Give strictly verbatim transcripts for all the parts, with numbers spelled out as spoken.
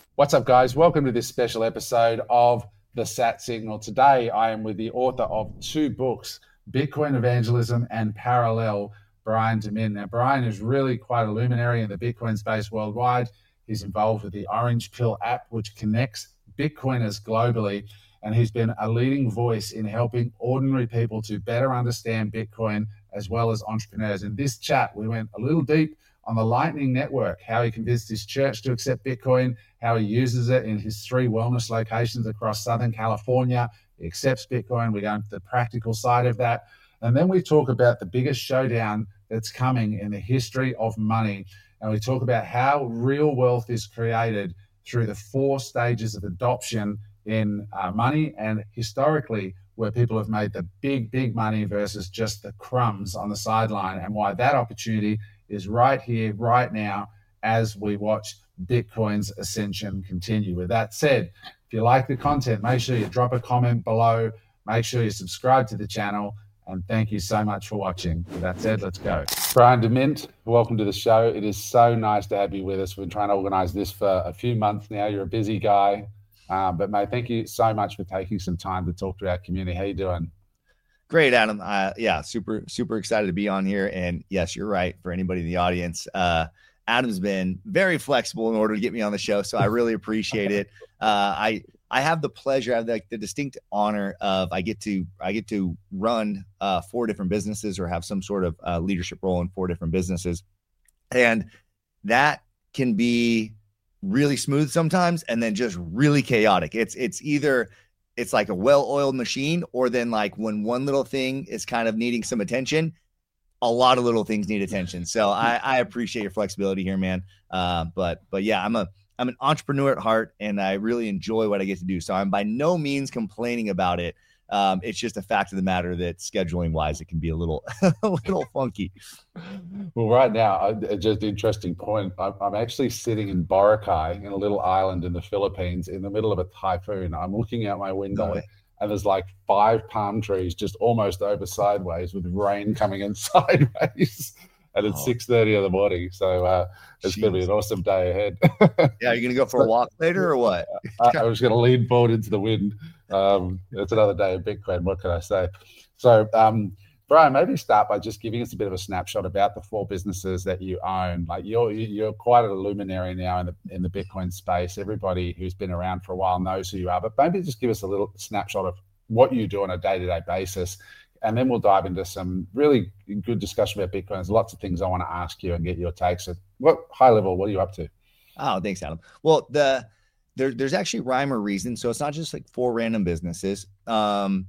What's up, guys? Welcome to this special episode of The Sat Signal. Today, I am with the author of two books, Bitcoin Evangelism and Parallel, Brian Demint. Now, Brian is really quite a luminary in the Bitcoin space worldwide. He's involved with the Orange Pill app, which connects Bitcoiners globally, and he's been a leading voice in helping ordinary people to better understand Bitcoin as well as entrepreneurs. In this chat, we went a little deep on the Lightning Network, how he convinced his church to accept Bitcoin, how he uses it in his three wellness locations across Southern California. He accepts Bitcoin. We go into the practical side of that. And then we talk about the biggest showdown that's coming in the history of money. And we talk about how real wealth is created through the four stages of adoption in uh, money, and historically where people have made the big, big money versus just the crumbs on the sideline, and why that opportunity is right here, right now, as we watch Bitcoin's ascension continue. With that said, if you like the content, make sure you drop a comment below, make sure you subscribe to the channel, and thank you so much for watching. With that said, let's go. Brian Demint, welcome to the show. It is so nice to have you with us. We've been trying to organize this for a few months now. You're a busy guy, um, but mate, thank you so much for taking some time to talk to our community. How you doing? Great, Adam. Uh, yeah, super, super excited to be on here. And yes, you're right. For anybody in the audience, uh, Adam's been very flexible in order to get me on the show. So I really appreciate it. Uh, I, I have the pleasure, I have the, the distinct honor of I get to, I get to run uh, four different businesses or have some sort of uh, leadership role in four different businesses. And that can be really smooth sometimes, and then just really chaotic. It's, it's either it's like a well-oiled machine, or then like when one little thing is kind of needing some attention, a lot of little things need attention. So I, I appreciate your flexibility here, man. Uh, but, but yeah, I'm a, I'm an entrepreneur at heart, and I really enjoy what I get to do. So I'm by no means complaining about it. Um, it's just a fact of the matter that scheduling wise, it can be a little, a little funky. Well, right now, just an interesting point. I'm actually sitting in Boracay, in a little island in the Philippines, in the middle of a typhoon. I'm looking out my window, no and there's like five palm trees just almost over sideways with rain coming in sideways. And it's oh. six thirty in the morning, so uh, it's going to be an awesome day ahead. Yeah, you're going to go for a walk later or what? I, I was going to lean forward into the wind. Um, it's another day of Bitcoin. What can I say? So, um, Brian, maybe start by just giving us a bit of a snapshot about the four businesses that you own. Like you're you're quite a luminary now in the in the Bitcoin space. Everybody who's been around for a while knows who you are, but maybe just give us a little snapshot of what you do on a day-to-day basis. And then we'll dive into some really good discussion about Bitcoin. There's lots of things I want to ask you and get your takes. So what high level, what are you up to? Oh, thanks, Adam. Well, the there, there's actually rhyme or reason. So it's not just like four random businesses. Um,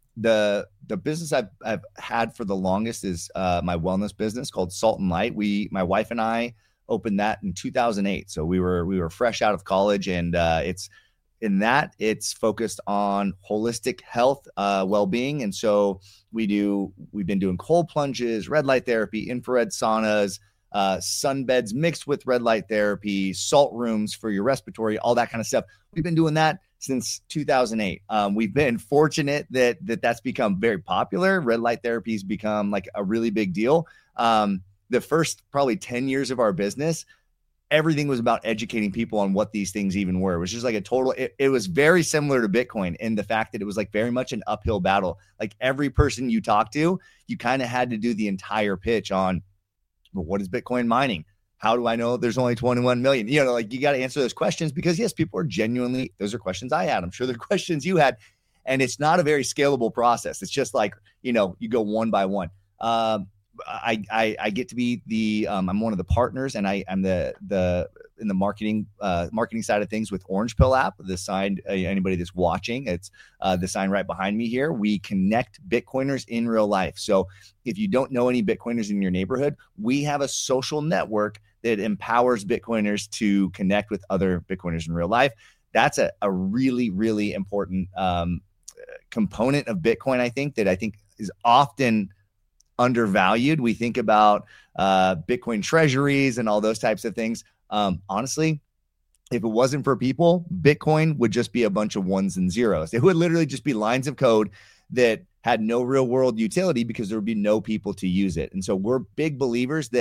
the the business I've, I've had for the longest is uh, my wellness business called Salt and Light. We, my wife and I opened that in two thousand eight. So we were we were fresh out of college, and uh, it's in that it's focused on holistic health, uh, well-being. And so we do, we've been doing cold plunges, red light therapy, infrared saunas, uh, sunbeds mixed with red light therapy, salt rooms for your respiratory, all that kind of stuff. We've been doing that since two thousand eight. Um, we've been fortunate that, that that's become very popular. Red light therapy has become like a really big deal. Um, the first probably ten years of our business, everything was about educating people on what these things even were. It was just like a total, it, it was very similar to Bitcoin in the fact that it was like very much an uphill battle. Like every person you talk to, you kind of had to do the entire pitch on, well, what is Bitcoin mining? How do I know there's only twenty-one million? You know, like you got to answer those questions because yes, people are genuinely, those are questions I had. I'm sure they're questions you had, and it's not a very scalable process. It's just like, you know, you go one by one. Um, I, I, I get to be the, um, I'm one of the partners, and I, I'm the, the, in the marketing, uh, marketing side of things with Orange Pill app. The sign, uh, anybody that's watching, it's uh, the sign right behind me here. We connect Bitcoiners in real life. So if you don't know any Bitcoiners in your neighborhood, we have a social network that empowers Bitcoiners to connect with other Bitcoiners in real life. That's a, a really, really important um, component of Bitcoin, I think, that I think is often undervalued. We think about uh, Bitcoin treasuries and all those types of things. Um, honestly, if it wasn't for people, Bitcoin would just be a bunch of ones and zeros. It would literally just be lines of code that had no real world utility because there would be no people to use it. And so we're big believers that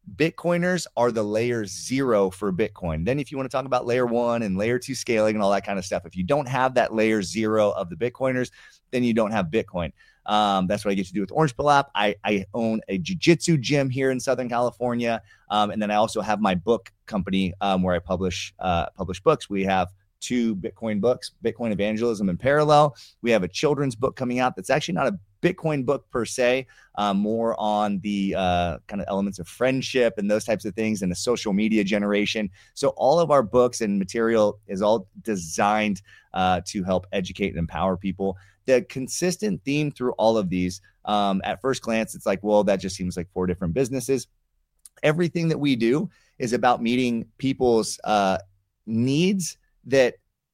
Bitcoiners are the layer zero for Bitcoin. Then if you want to talk about layer one and layer two scaling and all that kind of stuff, if you don't have that layer zero of the Bitcoiners, then you don't have Bitcoin. Um, that's what I get to do with Orange Pill app. I, I own a jiu-jitsu gym here in Southern California. Um, and then I also have my book company um, where I publish uh, publish books. We have two Bitcoin books, Bitcoin Evangelism and Parallel. We have a children's book coming out that's actually not a Bitcoin book per se, um, more on the uh, kind of elements of friendship and those types of things and the social media generation. So all of our books and material is all designed uh, to help educate and empower people. The consistent theme through all of these, um, at first glance, it's like, well, that just seems like four different businesses. Everything that we do is about meeting people's uh, needs, that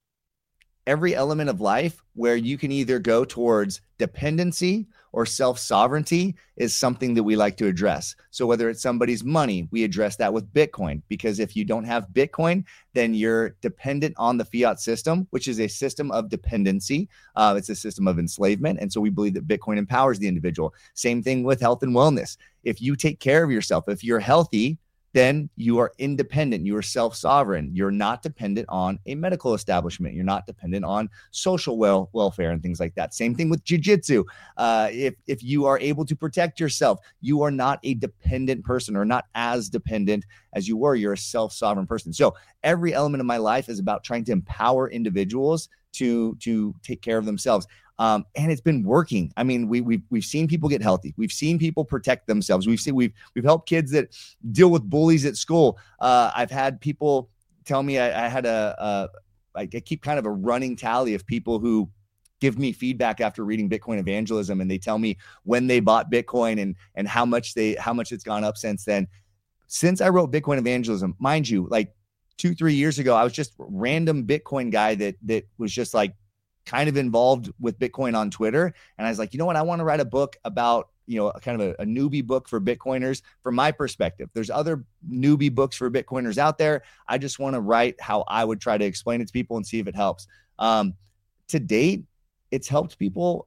every element of life where you can either go towards dependency or self-sovereignty is something that we like to address. So whether it's somebody's money, we address that with Bitcoin, because if you don't have Bitcoin, then you're dependent on the fiat system, which is a system of dependency. Uh, it's a system of enslavement. And so we believe that Bitcoin empowers the individual. Same thing with health and wellness. If you take care of yourself, if you're healthy, then you are independent. You are self-sovereign. You're not dependent on a medical establishment. You're not dependent on social well welfare and things like that. Same thing with jiu-jitsu. Uh, if, if you are able to protect yourself, you are not a dependent person, or not as dependent as you were. You're a self-sovereign person. So every element of my life is about trying to empower individuals to, to take care of themselves. Um, and it's been working. I mean, we, we've, we've seen people get healthy. We've seen people protect themselves. We've seen, we've, we've helped kids that deal with bullies at school. Uh, I've had people tell me, I, I had a, a, I keep kind of a running tally of people who give me feedback after reading Bitcoin Evangelism. And they tell me when they bought Bitcoin and, and how much they, how much it's gone up since then. Since I wrote Bitcoin Evangelism, mind you, like two, three years ago, I was just a random Bitcoin guy that, that was just like, kind of involved with Bitcoin on Twitter. And I was like, you know what? I want to write a book about, you know, kind of a, a newbie book for Bitcoiners from my perspective. There's other newbie books for Bitcoiners out there. I just want to write how I would try to explain it to people and see if it helps. Um, to date, it's helped people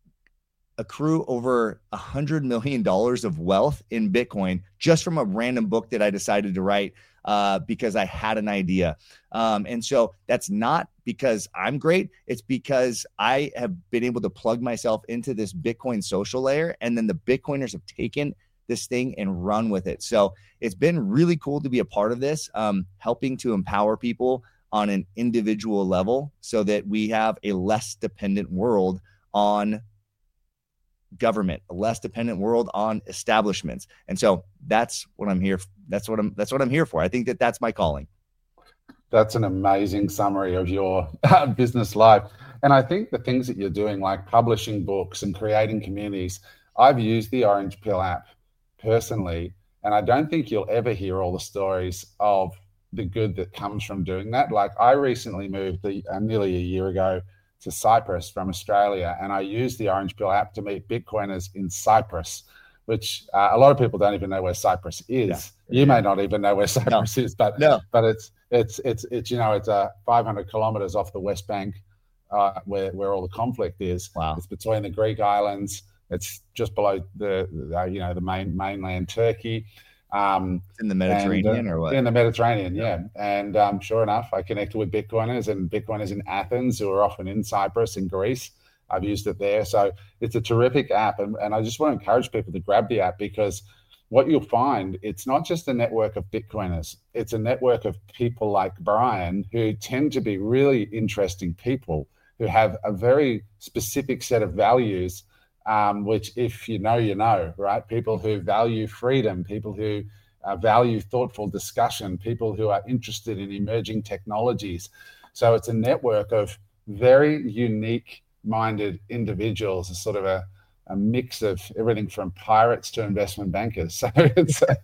accrue over a hundred million dollars of wealth in Bitcoin just from a random book that I decided to write uh, because I had an idea. Um, and so that's not because I'm great. It's because I have been able to plug myself into this Bitcoin social layer, and then the Bitcoiners have taken this thing and run with it. So it's been really cool to be a part of this, um, helping to empower people on an individual level so that we have a less dependent world on government, a less dependent world on establishments. And so that's what I'm here. That's what I'm, that's what I'm here for. I think that that's my calling. That's an amazing summary of your business life. And I think the things that you're doing, like publishing books and creating communities, I've used the Orange Pill app personally, and I don't think you'll ever hear all the stories of the good that comes from doing that. Like I recently moved the, uh, nearly a year ago to Cyprus from Australia, and I used the Orange Pill app to meet Bitcoiners in Cyprus, which uh, a lot of people don't even know where Cyprus is. Yeah. You may not even know where Cyprus no. is, but no. but it's it's it's it's you know it's uh, five hundred kilometers off the West Bank, uh, where where all the conflict is. Wow. It's between the Greek islands. It's just below the, the you know the main mainland Turkey. Um, in the Mediterranean and, uh, or what? In the Mediterranean, yeah. yeah. And um, sure enough, I connected with Bitcoiners and Bitcoiners in Athens who are often in Cyprus, in Greece. I've used it there. So it's a terrific app. And, and I just want to encourage people to grab the app, because what you'll find, it's not just a network of Bitcoiners. It's a network of people like Brian who tend to be really interesting people who have a very specific set of values, Um, which if you know, you know, right? People who value freedom, people who uh, value thoughtful discussion, people who are interested in emerging technologies. So it's a network of very unique minded individuals, a sort of a, a mix of everything from pirates to investment bankers. So it's uh,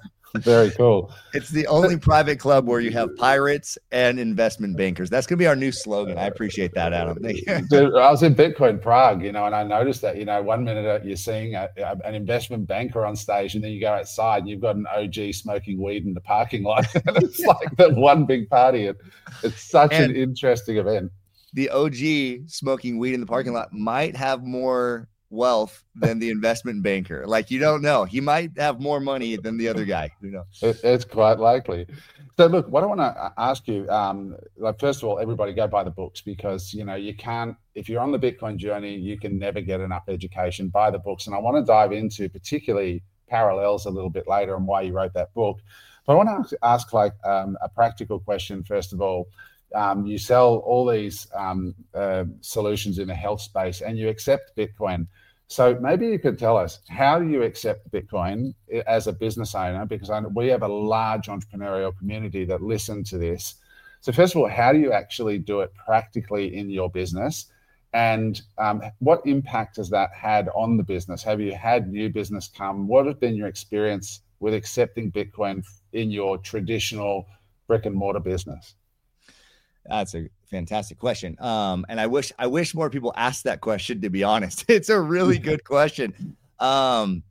very cool. It's the only private club where you have pirates and investment bankers. That's going to be our new slogan. I appreciate that, Adam. Thank you. Dude, I was in Bitcoin Prague, you know, and I noticed that, you know, one minute you're seeing a, a, an investment banker on stage, and then you go outside and you've got an O G smoking weed in the parking lot. And it's like the one big party. It, it's such and an interesting event. The O G smoking weed in the parking lot might have more wealth than the investment banker. Like, you don't know. He might have more money than the other guy. You know, it, it's quite likely. So look, what I want to ask you, um, like, first of all, everybody go buy the books, because, you know, you can't, if you're on the Bitcoin journey, you can never get enough education. Buy the books. And I want to dive into particularly Parallels a little bit later and why you wrote that book. But I want to ask, ask like um, a practical question, first of all. Um, you sell all these um, uh, solutions in the health space and you accept Bitcoin. So maybe you could tell us, how do you accept Bitcoin as a business owner? Because I, we have a large entrepreneurial community that listen to this. So first of all, how do you actually do it practically in your business? And um, what impact has that had on the business? Have you had new business come? What has been your experience with accepting Bitcoin in your traditional brick and mortar business? That's a fantastic question. Um, and I wish, I wish more people asked that question, to be honest. It's a really good question. Um,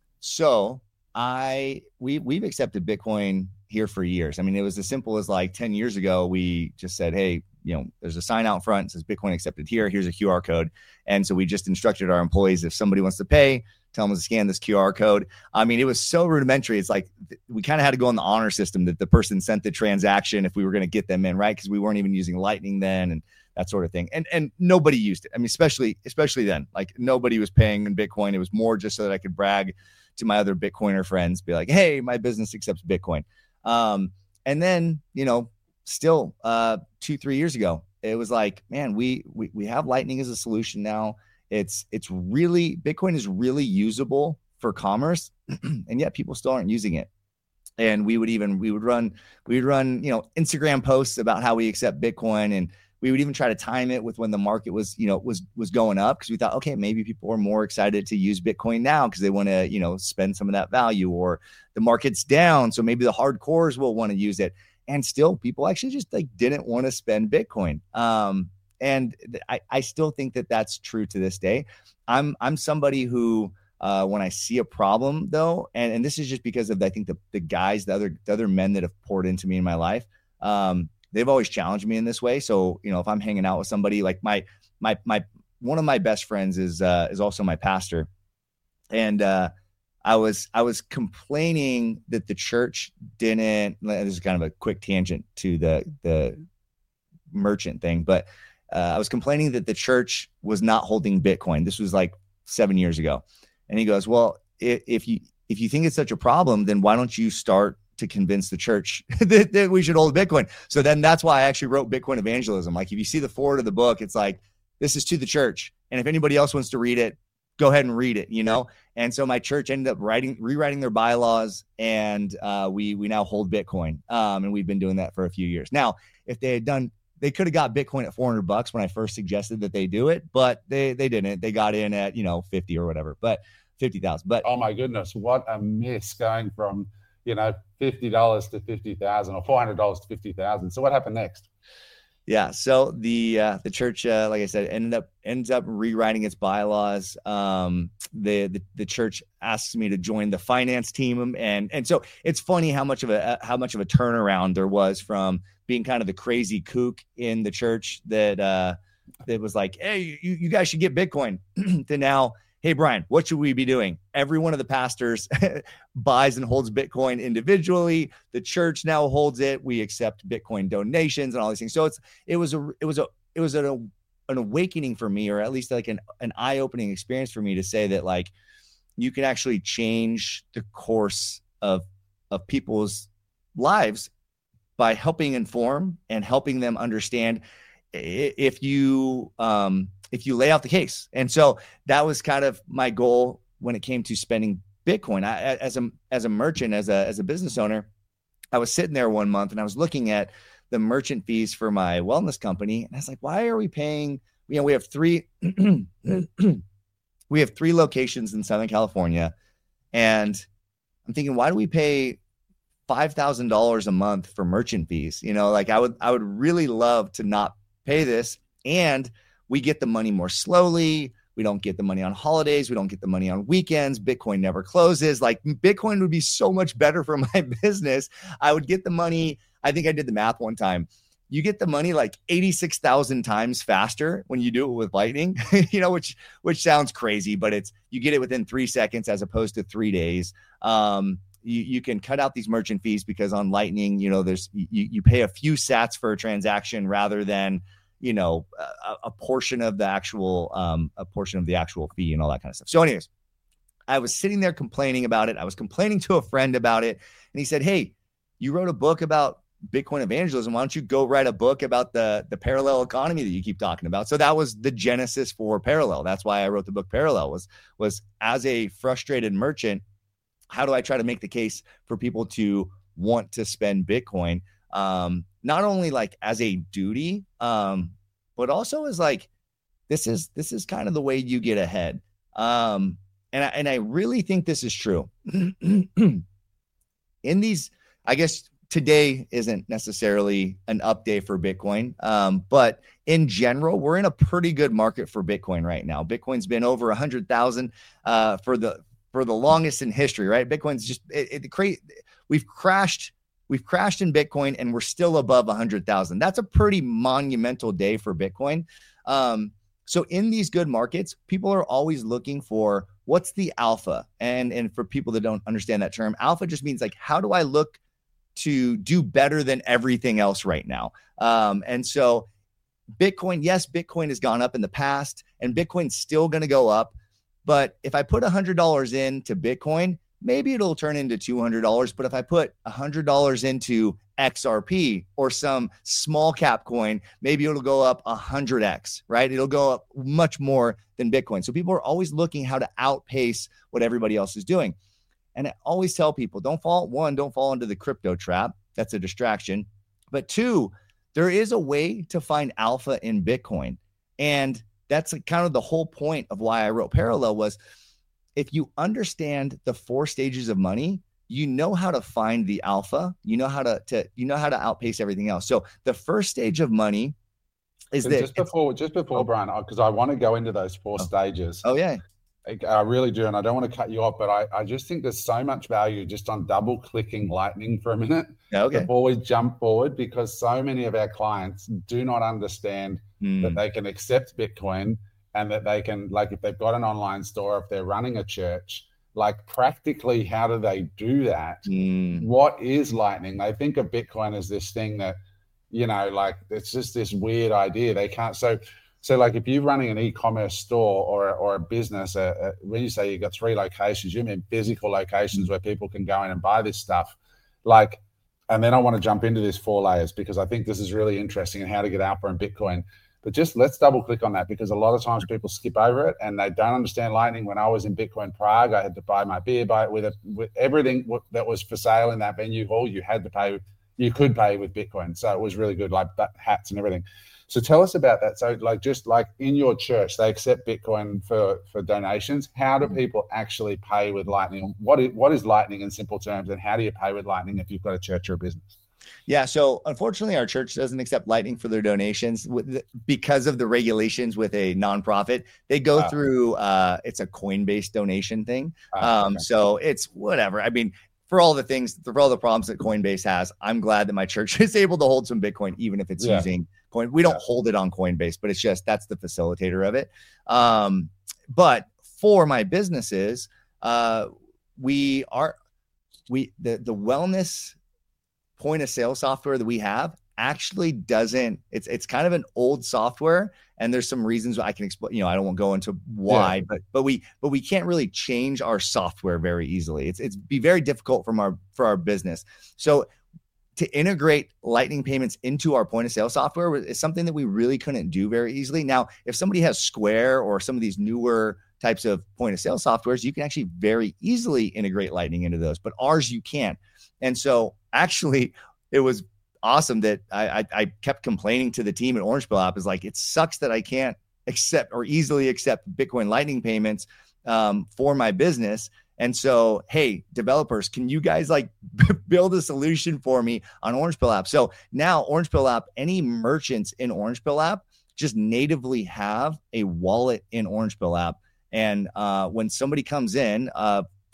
so I, we, we've accepted Bitcoin here for years. I mean, it was as simple as like ten years ago, we just said, hey, you know, there's a sign out front that says Bitcoin accepted here. Here's a Q R code. And so we just instructed our employees, if somebody wants to pay, tell them to scan this Q R code. I mean, it was so rudimentary. It's like we kind of had to go on the honor system that the person sent the transaction if we were going to get them in, right? Because we weren't even using Lightning then and that sort of thing. And and nobody used it. I mean, especially especially then, like nobody was paying in Bitcoin. It was more just so that I could brag to my other Bitcoiner friends, be like, hey, my business accepts Bitcoin. Um, and then, you know, still uh, two, three years ago, it was like, man, we, we, we have Lightning as a solution now. It's, it's really, Bitcoin is really usable for commerce, and yet people still aren't using it. And we would even, we would run, we would run, you know, Instagram posts about how we accept Bitcoin. And we would even try to time it with when the market was, you know, was, was going up. Cause we thought, okay, maybe people are more excited to use Bitcoin now because they want to, you know, spend some of that value, or the market's down. So maybe the hardcores will want to use it. And still people actually just like didn't want to spend Bitcoin. Um, and I, I still think that that's true to this day. I'm, I'm somebody who, uh, when I see a problem though, and, and this is just because of, I think the, the guys, the other, the other men that have poured into me in my life, um, they've always challenged me in this way. So, you know, if I'm hanging out with somebody like my, my, my, one of my best friends is, uh, is also my pastor. And, uh, I was, I was complaining that the church didn't, this is kind of a quick tangent to the, the merchant thing, but, uh, I was complaining that the church was not holding Bitcoin. This was like seven years ago. And he goes, well, if, if you, if you think it's such a problem, then why don't you start to convince the church that, that we should hold Bitcoin? So then that's why I actually wrote Bitcoin Evangelism. Like if you see the forward of the book, it's like, this is to the church. And if anybody else wants to read it, go ahead and read it, you know? And so my church ended up writing, rewriting their bylaws, and uh, we, we now hold Bitcoin. Um, and we've been doing that for a few years. Now, if they had done, they could have got Bitcoin at four hundred bucks when I first suggested that they do it, but they, they didn't. They got in at, you know, fifty or whatever, but fifty thousand. But oh my goodness, what a miss going from, you know, fifty dollars to fifty thousand, or four hundred dollars to fifty thousand. So what happened next? Yeah. So the, uh, the church, uh, like I said, ended up, ends up rewriting its bylaws. Um, the, the, the church asks me to join the finance team. And, and so it's funny how much of a, how much of a turnaround there was from being kind of the crazy kook in the church that, uh, that was like, hey, you, you guys should get Bitcoin to now, hey, Brian, what should we be doing? Every one of the pastors buys and holds Bitcoin individually. The church now holds it. We accept Bitcoin donations and all these things. So it's, it was a, it was a, it was an, an awakening for me, or at least like an, an eye-opening experience for me to say that like, you can actually change the course of, of people's lives by helping inform and helping them understand. If you, um, if you lay out the case. And so that was kind of my goal when it came to spending Bitcoin. I, as a, as a merchant, as a, as a business owner, I was sitting there one month and I was looking at the merchant fees for my wellness company. And I was like, why are we paying, you know, we have three, we have three locations in Southern California. And I'm thinking, why do we pay five thousand dollars a month for merchant fees? You know, like I would, I would really love to not pay this. And we get the money more slowly. We don't get the money on holidays. We don't get the money on weekends. Bitcoin never closes. Like Bitcoin would be so much better for my business. I would get the money. I think I did the math one time. you get the money like eighty-six thousand times faster when you do it with Lightning, you know, which, which sounds crazy, but it's, you get it within three seconds as opposed to three days. Um, you, you can cut out these merchant fees because on Lightning, you know, there's, you, you pay a few sats for a transaction rather than, you know, a, a portion of the actual, um, a portion of the actual fee and all that kind of stuff. So anyways, I was sitting there complaining about it. I was complaining to a friend about it. And he said, hey, you wrote a book about Bitcoin evangelism. Why don't you go write a book about the, the parallel economy that you keep talking about? So that was the genesis for Parallel. That's why I wrote the book Parallel was, was as a frustrated merchant, how do I try to make the case for people to want to spend Bitcoin? Um, not only like as a duty, um, but also as like, this is, this is kind of the way you get ahead. Um, and I, and I really think this is true in these, I guess today isn't necessarily an up day for Bitcoin. Um, but in general, we're in a pretty good market for Bitcoin right now. Bitcoin's been over a hundred thousand, uh, for the, for the longest in history, right? Bitcoin's just, it, it create, we've crashed, we've crashed in Bitcoin and we're still above a hundred thousand. That's a pretty monumental day for Bitcoin. Um, so in these good markets, people are always looking for what's the alpha. And, and for people that don't understand that term, alpha just means like, how do I look to do better than everything else right now? Um, and so Bitcoin, yes, Bitcoin has gone up in the past and Bitcoin's still going to go up. But if I put one hundred dollars into Bitcoin, maybe it'll turn into two hundred dollars. But if I put one hundred dollars into X R P or some small cap coin, maybe it'll go up one hundred X, right? It'll go up much more than Bitcoin. So people are always looking how to outpace what everybody else is doing. And I always tell people, don't fall, one, don't fall into the crypto trap. That's a distraction. But two, there is a way to find alpha in Bitcoin. And that's kind of the whole point of why I wrote Parallel was if you understand the four stages of money, you know how to find the alpha, you know how to, to you know how to outpace everything else. So the first stage of money is that just before, just before, oh, Brian, because I want to go into those four oh. stages. Oh yeah. I really do. And I don't want to cut you off, but I, I just think there's so much value just on double clicking Lightning for a minute okay. before we jump forward, because so many of our clients do not understand mm. that they can accept Bitcoin and that they can, like if they've got an online store, if they're running a church, like practically how do they do that? Mm. What is Lightning? They think of Bitcoin as this thing that, you know, like it's just this weird idea. They can't. So So like if you're running an e-commerce store or, or a business, uh, uh, when you say you've got three locations, you mean physical locations where people can go in and buy this stuff. Like, and then I want to jump into this four layers because I think this is really interesting and how to get alpha in Bitcoin. But just let's double click on that because a lot of times people skip over it and they don't understand Lightning. When I was in Bitcoin Prague, I had to buy my beer, buy it with, a, with everything that was for sale in that venue hall. You had to pay, you could pay with Bitcoin. So it was really good, like hats and everything. So tell us about that. So like, just like in your church, they accept Bitcoin for, for donations. How do people actually pay with Lightning? What is, what is Lightning in simple terms? And how do you pay with Lightning if you've got a church or a business? Yeah. So unfortunately, our church doesn't accept Lightning for their donations with the, because of the regulations with a nonprofit. They go uh, through, uh, it's a Coinbase donation thing. Uh, um, okay. So it's whatever. I mean, for all the things, for all the problems that Coinbase has, I'm glad that my church is able to hold some Bitcoin, even if it's yeah. using Coin. We don't yeah. hold it on Coinbase, but it's just, that's the facilitator of it. Um, but for my businesses, uh, we are, we, the, the wellness point of sale software that we have actually doesn't, it's, it's kind of an old software. And there's some reasons I can explain, you know, I don't want to go into why, yeah. but, but we, but we can't really change our software very easily. It's, it's be very difficult from our, for our business. So to integrate Lightning payments into our point of sale software is something that we really couldn't do very easily. Now, if somebody has Square or some of these newer types of point of sale softwares, you can actually very easily integrate Lightning into those, but ours you can't. And so actually it was awesome that I, I, I kept complaining to the team at Orange Pill app is like, it sucks that I can't accept or easily accept Bitcoin Lightning payments um, for my business. And so, hey, developers, can you guys like build a solution for me on Orange Pill app? So now Orange Pill app, any merchants in Orange Pill app just natively have a wallet in Orange Pill app. And uh, when somebody comes in uh,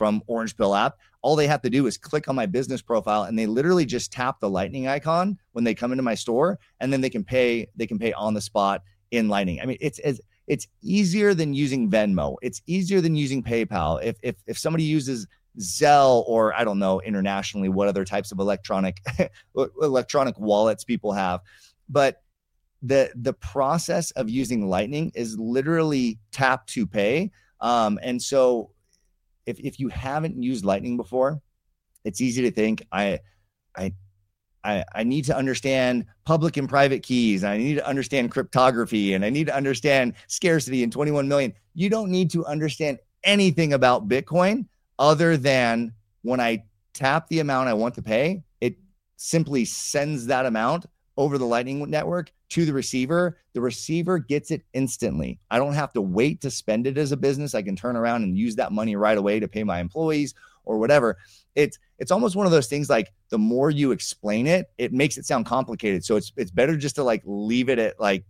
from Orange Pill app. All they have to do is click on my business profile, and they literally just tap the Lightning icon when they come into my store, and then they can pay. They can pay on the spot in Lightning. I mean, it's it's it's easier than using Venmo. It's easier than using PayPal. If if if somebody uses Zelle, or I don't know internationally what other types of electronic electronic wallets people have, but the the process of using Lightning is literally tap to pay. Um, and so if if you haven't used Lightning before, it's easy to think I I I, I need to understand public and private keys, and I need to understand cryptography, and I need to understand scarcity and twenty-one million. You don't need to understand anything about Bitcoin other than when I tap the amount I want to pay, it simply sends that amount over the Lightning network to the receiver. The receiver gets it instantly. I don't have to wait to spend it as a business. I can turn around and use that money right away to pay my employees or whatever. It's it's almost one of those things, like the more you explain it, it makes it sound complicated. So it's it's better just to like leave it at like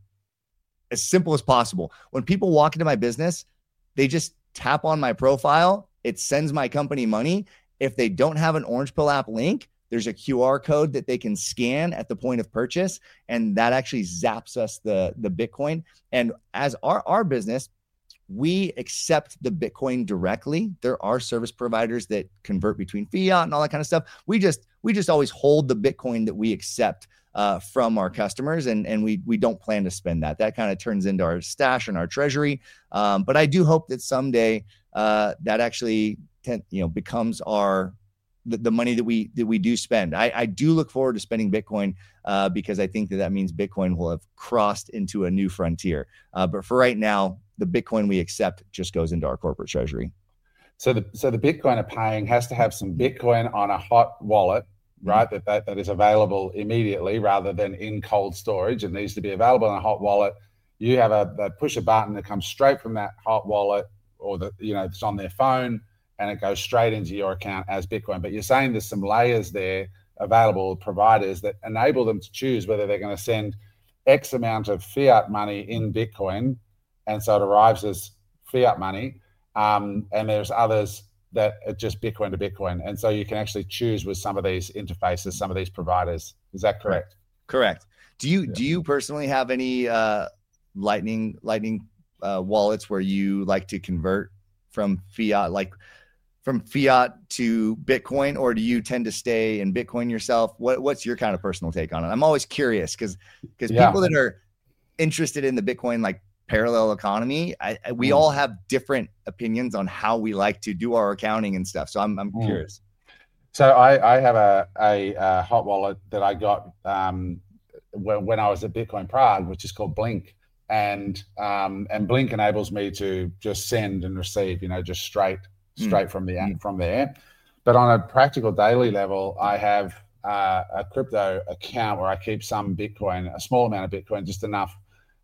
as simple as possible. When people walk into my business, they just tap on my profile. It sends my company money. If they don't have an Orange Pill app link, there's a Q R code that they can scan at the point of purchase, and that actually zaps us the, the Bitcoin. And as our, our business, we accept the Bitcoin directly. There are service providers that convert between fiat and all that kind of stuff. We just we just always hold the Bitcoin that we accept uh, from our customers, and and we we don't plan to spend that. That kind of turns into our stash and our treasury. Um, but I do hope that someday uh, that actually ten, you know becomes our The, the money that we that we do spend. I, I do look forward to spending Bitcoin uh, because I think that that means Bitcoin will have crossed into a new frontier. Uh, but for right now, the Bitcoin we accept just goes into our corporate treasury. So the so the Bitcoiner paying has to have some Bitcoin on a hot wallet, right? Mm-hmm. That, that that is available immediately rather than in cold storage. It needs to be available in a hot wallet. You have a, a push a button that comes straight from that hot wallet, or the you know it's on their phone, and it goes straight into your account as Bitcoin. But you're saying there's some layers there, available providers that enable them to choose whether they're going to send X amount of fiat money in Bitcoin, and so it arrives as fiat money. Um, and there's others that are just Bitcoin to Bitcoin. And so you can actually choose with some of these interfaces, some of these providers. Is that correct? Correct. Do you yeah. do you personally have any uh, Lightning Lightning uh, wallets where you like to convert from fiat, like from fiat to Bitcoin, or do you tend to stay in Bitcoin yourself? What what's your kind of personal take on it? I'm always curious because because yeah. people that are interested in the Bitcoin like parallel economy, I, I, we mm. all have different opinions on how we like to do our accounting and stuff. So I'm I'm mm. curious. So I, I have a, a a hot wallet that I got um, when when I was at Bitcoin Prague, which is called Blink, and um, and Blink enables me to just send and receive, you know, just straight. straight mm. from the mm. from there. But on a practical daily level, I have uh, a crypto account where I keep some Bitcoin, a small amount of Bitcoin, just enough.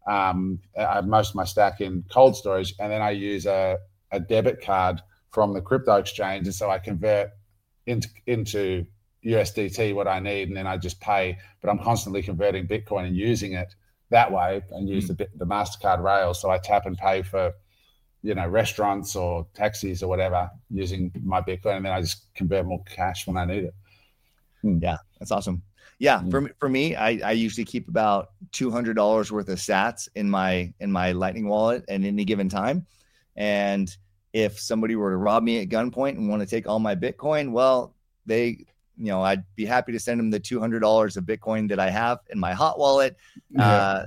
Um, I have most of my stack in cold storage, and then I use a, a debit card from the crypto exchange, and so I convert into into U S D T what I need, and then I just pay. But I'm constantly converting Bitcoin and using it that way, and use mm. the the MasterCard rails. So I tap and pay for, you know, restaurants or taxis or whatever using my Bitcoin, and then I just convert more cash when I need it. Hmm. Yeah, that's awesome. Yeah, hmm. for me, for me, I, I usually keep about two hundred dollars worth of sats in my in my Lightning wallet at any given time. And if somebody were to rob me at gunpoint and want to take all my Bitcoin, well, they, you know, I'd be happy to send them the two hundred dollars of Bitcoin that I have in my hot wallet. Yeah. Uh,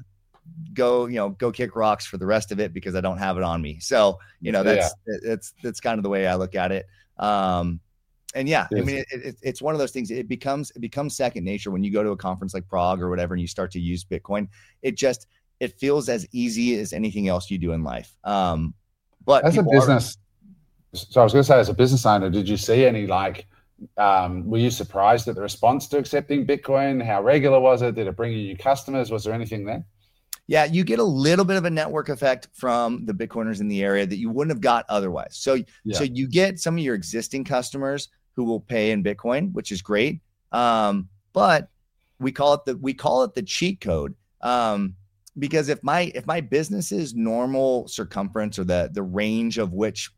go, you know, go kick rocks for the rest of it because I don't have it on me. So, you know, that's, yeah. that's, that's kind of the way I look at it. Um, and yeah, yes. I mean, it, it, it's one of those things. It becomes, it becomes second nature when you go to a conference like Prague or whatever, and you start to use Bitcoin. It just, it feels as easy as anything else you do in life. Um, but as a business, are, so I was going to say, as a business owner, did you see any, like, um, were you surprised at the response to accepting Bitcoin? How regular was it? Did it bring you new customers? Was there anything there? Yeah, you get a little bit of a network effect from the Bitcoiners in the area that you wouldn't have got otherwise. So, yeah. so you get some of your existing customers who will pay in Bitcoin, which is great. Um, but we call it the we call it the cheat code um, because if my if my business's normal circumference or the the range of which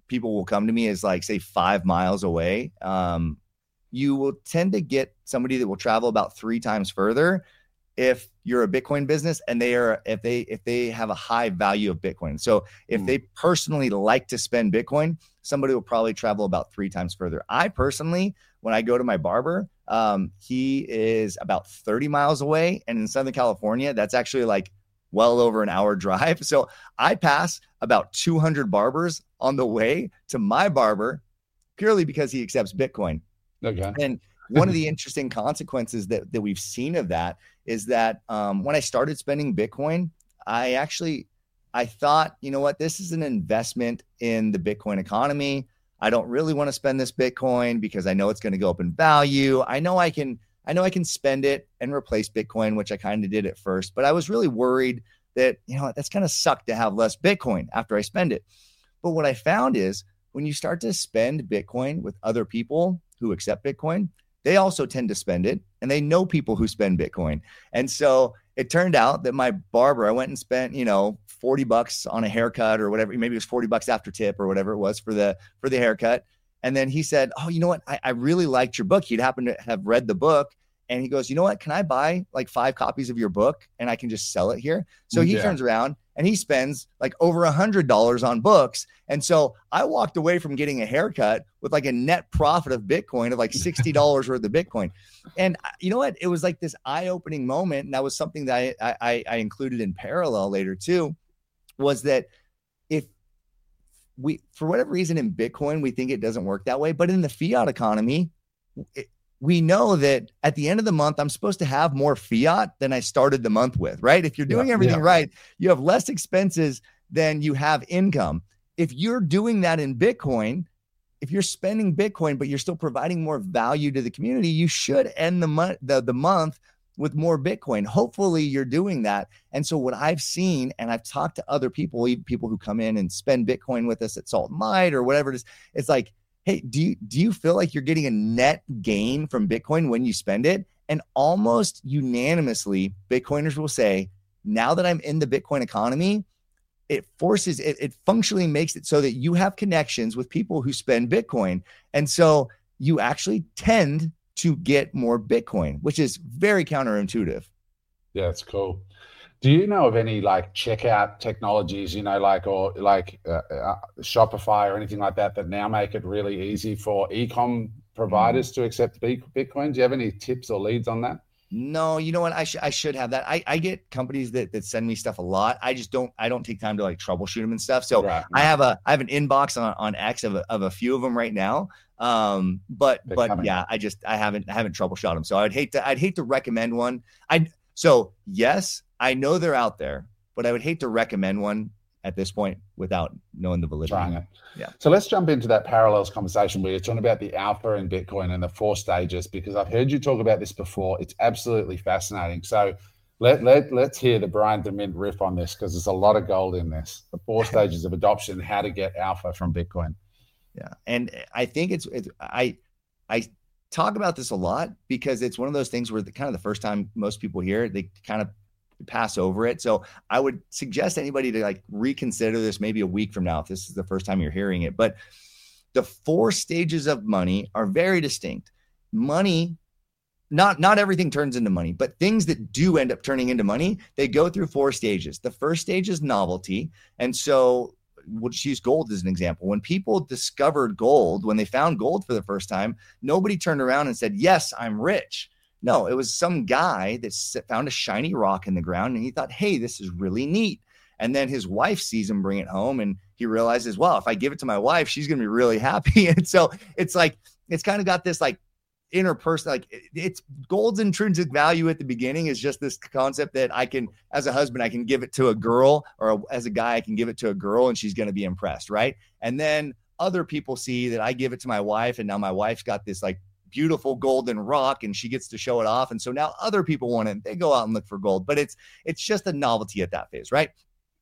people will come to me is like, say, five miles away. Um, you will tend to get somebody that will travel about three times further if you're a Bitcoin business and they are, if they, if they have a high value of Bitcoin. So if mm. they personally like to spend Bitcoin, somebody will probably travel about three times further. I personally, when I go to my barber, um, he is about thirty miles away. And in Southern California, that's actually like well over an hour drive. So I pass about two hundred barbers on the way to my barber purely because he accepts Bitcoin. Okay. And one of the interesting consequences that, that we've seen of that is that um, when I started spending Bitcoin, I actually, I thought, you know what, this is an investment in the Bitcoin economy. I don't really want to spend this Bitcoin because I know it's going to go up in value. I know I can, I know I can spend it and replace Bitcoin, which I kind of did at first, but I was really worried that, you know, that's kind of sucked to have less Bitcoin after I spend it. But what I found is when you start to spend Bitcoin with other people who accept Bitcoin, they also tend to spend it and they know people who spend Bitcoin. And so it turned out that my barber, I went and spent, you know, forty bucks on a haircut or whatever. Maybe it was forty bucks after tip or whatever it was for the, for the haircut. And then he said, oh, you know what? I, I really liked your book. He'd happened to have read the book. And he goes, you know what? Can I buy like five copies of your book and I can just sell it here? So he yeah. turns around and he spends like over a hundred dollars on books. And so I walked away from getting a haircut with like a net profit of Bitcoin of like sixty dollars worth of Bitcoin. And you know what? It was like this eye-opening moment. And that was something that I, I, I included in Parallel later too, was that if we, for whatever reason in Bitcoin, we think it doesn't work that way, but in the fiat economy, it, we know that at the end of the month, I'm supposed to have more fiat than I started the month with, right? If you're doing yeah, everything yeah. right, you have less expenses than you have income. If you're doing that in Bitcoin, if you're spending Bitcoin, but you're still providing more value to the community, you should end the month, the, the month with more Bitcoin. Hopefully you're doing that. And so what I've seen, and I've talked to other people, even people who come in and spend Bitcoin with us at Salt and Light or whatever it is, it's like, hey, do you, do you feel like you're getting a net gain from Bitcoin when you spend it? And almost unanimously, Bitcoiners will say, now that I'm in the Bitcoin economy, it forces, it, it functionally makes it so that you have connections with people who spend Bitcoin. And so you actually tend to get more Bitcoin, which is very counterintuitive. Yeah, it's cool. Do you know of any like checkout technologies, you know, like, or like uh, uh, Shopify or anything like that, that now make it really easy for e-com providers mm. to accept Bitcoin? Do you have any tips or leads on that? No, you know what? I should I should have that. I, I get companies that that send me stuff a lot. I just don't I don't take time to like troubleshoot them and stuff. So right, right. I have a I have an inbox on, on X of a, of a few of them right now. Um, but They're but coming. yeah, I just I haven't I haven't troubleshot them. So I'd hate to I'd hate to recommend one. I so yes. I know they're out there, but I would hate to recommend one at this point without knowing the validity. Trying it. Yeah. So let's jump into that parallels conversation where you're talking about the alpha in Bitcoin and the four stages, because I've heard you talk about this before. It's absolutely fascinating. So let, let, let's hear the Brian DeMint riff on this, because there's a lot of gold in this. The four stages of adoption, how to get alpha from Bitcoin. Yeah. And I think it's, it's I, I talk about this a lot because it's one of those things where the kind of the first time most people hear it, they kind of pass over it. So I would suggest anybody to like reconsider this maybe a week from now if this is the first time you're hearing it. But the four stages of money are very distinct. Money, not not everything turns into money, but things that do end up turning into money, they go through four stages. The first stage is novelty. And so we'll just use gold as an example. When people discovered gold, when they found gold for the first time, nobody turned around and said, yes, I'm rich. No, it was some guy that found a shiny rock in the ground and he thought, hey, this is really neat. And then his wife sees him bring it home and he realizes, well, if I give it to my wife, she's going to be really happy. And so it's like, it's kind of got this like interpersonal, like it's gold's intrinsic value at the beginning is just this concept that I can, as a husband, I can give it to a girl, or a, as a guy, I can give it to a girl and she's going to be impressed. Right. And then other people see that I give it to my wife and now my wife's got this like beautiful golden rock and she gets to show it off. And so now other people want it. They go out and look for gold, but it's, it's just a novelty at that phase, right?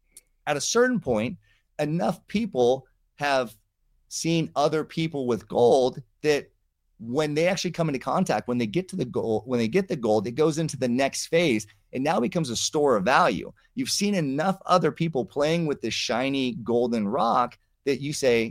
At a certain point, enough people have seen other people with gold that when they actually come into contact, when they get to the gold, when they get the gold, it goes into the next phase and now becomes a store of value. You've seen enough other people playing with this shiny golden rock that you say,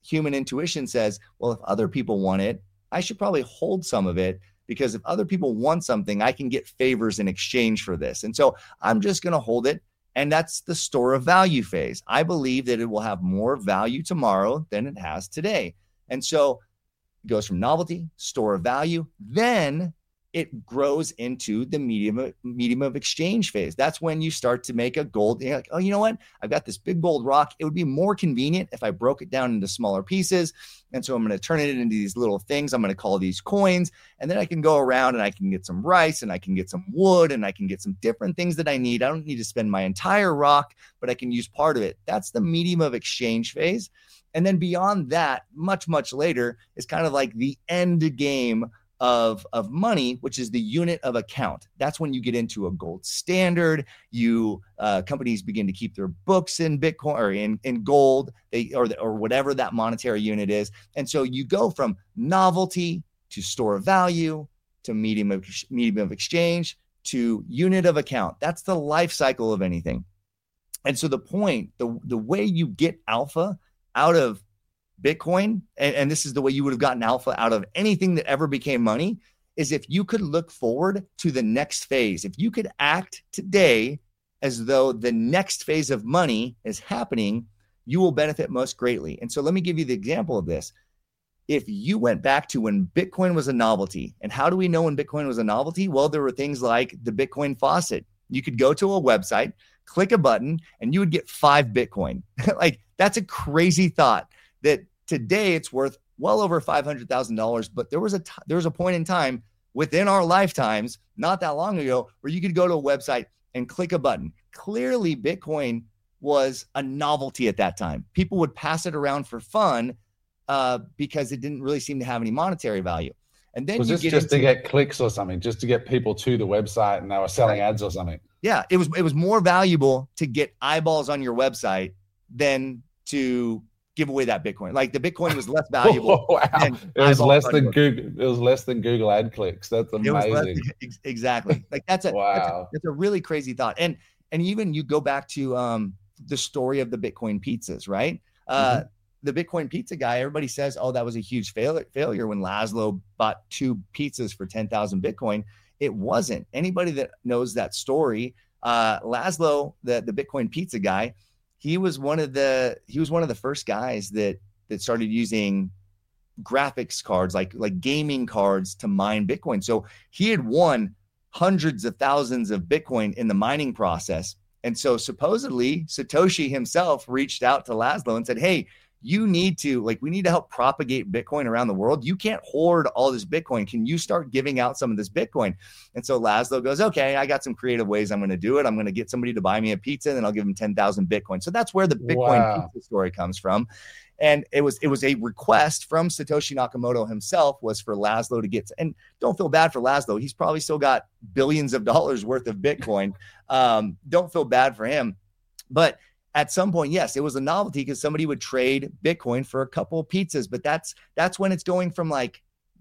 human intuition says, well, if other people want it, I should probably hold some of it, because if other people want something, I can get favors in exchange for this. And so I'm just going to hold it. And that's the store of value phase. I believe that it will have more value tomorrow than it has today. And so it goes from novelty, store of value, then it grows into the medium of, medium of exchange phase. That's when you start to make a gold. You're like, oh, you know what? I've got this big gold rock. It would be more convenient if I broke it down into smaller pieces. And so I'm going to turn it into these little things. I'm going to call these coins. And then I can go around and I can get some rice and I can get some wood and I can get some different things that I need. I don't need to spend my entire rock, but I can use part of it. That's the medium of exchange phase. And then beyond that, much, much later is kind of like the end game of of money, which is the unit of account. That's when you get into a gold standard. You uh, companies begin to keep their books in Bitcoin or in, in gold, they or or whatever that monetary unit is. And so you go from novelty to store of value to medium of medium of exchange to unit of account. That's the life cycle of anything. And so the point, the the way you get alpha out of Bitcoin, and, and this is the way you would have gotten alpha out of anything that ever became money, is if you could look forward to the next phase. If you could act today as though the next phase of money is happening, you will benefit most greatly. And so let me give you the example of this. If you went back to when Bitcoin was a novelty, and how do we know when Bitcoin was a novelty? Well, there were things like the Bitcoin faucet. You could go to a website, click a button, and you would get five Bitcoin. Like, that's a crazy thought. That today it's worth well over five hundred thousand dollars, but there was a t- there was a point in time within our lifetimes, not that long ago, where you could go to a website and click a button. Clearly, Bitcoin was a novelty at that time. People would pass it around for fun uh, because it didn't really seem to have any monetary value. And then was you this get just into, to get clicks or something, just to get people to the website, and they were selling right. ads or something? Yeah, it was it was more valuable to get eyeballs on your website than to give away that Bitcoin. Like, the Bitcoin was less valuable. Oh, wow. Than it was less than your... Google. It was less than Google ad clicks. That's amazing. Less, exactly. Like that's a, wow. that's a that's a really crazy thought. And and even you go back to um the story of the Bitcoin pizzas, right? Uh, mm-hmm. The Bitcoin pizza guy. Everybody says, oh, that was a huge failure failure when Laszlo bought two pizzas for ten thousand Bitcoin. It wasn't. Anybody that knows that story, uh, Laszlo, the the Bitcoin pizza guy. He was one of the he was one of the first guys that that started using graphics cards, like like gaming cards, to mine Bitcoin. So he had won hundreds of thousands of Bitcoin in the mining process. And so supposedly Satoshi himself reached out to Laszlo and said, hey, you need to, like, we need to help propagate Bitcoin around the world. You can't hoard all this Bitcoin. Can you start giving out some of this Bitcoin? And so Laszlo goes, okay, I got some creative ways I'm going to do it. I'm going to get somebody to buy me a pizza, and then I'll give them ten thousand Bitcoin. So that's where the Bitcoin wow. pizza story comes from. And it was, it was a request from Satoshi Nakamoto himself, was for Laszlo to get, and don't feel bad for Laszlo. He's probably still got billions of dollars worth of Bitcoin. Um, don't feel bad for him. But at some point, yes, it was a novelty because somebody would trade Bitcoin for a couple of pizzas. But that's that's when it's going from like